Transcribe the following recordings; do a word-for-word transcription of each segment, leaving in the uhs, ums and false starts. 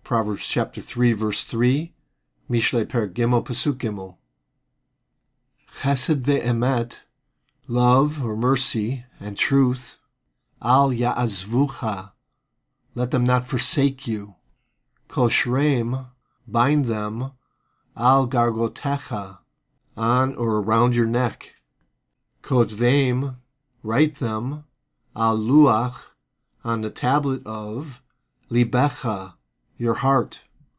Proverbs chapter three, verse three, Mishle per gimel pasuk gimel. Chesed ve'emet, love or mercy and truth, al ya'azvucha, let them not forsake you. Kol shreim, bind them, al gargotecha, on or around your neck. Kotveim, write them, al luach, on the tablet of, libecha, your heart.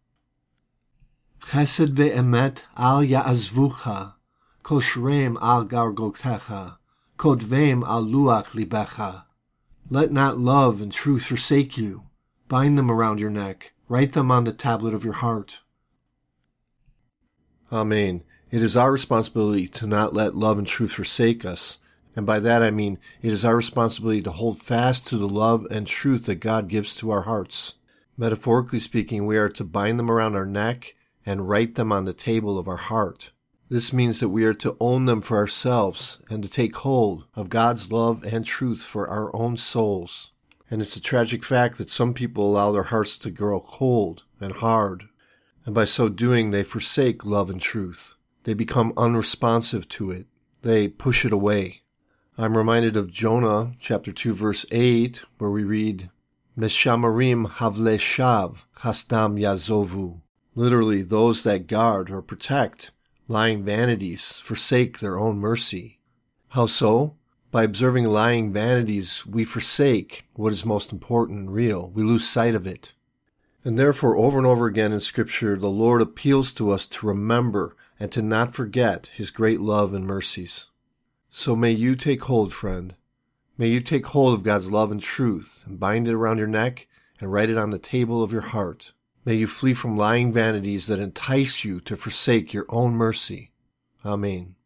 Chesed ve'emet al ya'azvucha, kol shreim al gargotecha, kotveim al luach libecha. Let not love and truth forsake you. Bind them around your neck. Write them on the tablet of your heart. Amen. It is our responsibility to not let love and truth forsake us. And by that I mean it is our responsibility to hold fast to the love and truth that God gives to our hearts. Metaphorically speaking, we are to bind them around our neck and write them on the table of our heart. This means that we are to own them for ourselves and to take hold of God's love and truth for our own souls. And it's a tragic fact that some people allow their hearts to grow cold and hard, and by so doing they forsake love and truth. They become unresponsive to it. They push it away. I'm reminded of Jonah chapter two verse eight, where we read, Meshamarim havle shav chasdam yazovu. Literally, those that guard or protect lying vanities forsake their own mercy. How so? By observing lying vanities, we forsake what is most important and real. We lose sight of it. And therefore, over and over again in Scripture, the Lord appeals to us to remember and to not forget His great love and mercies. So may you take hold, friend. May you take hold of God's love and truth and bind it around your neck and write it on the table of your heart. May you flee from lying vanities that entice you to forsake your own mercy. Amen.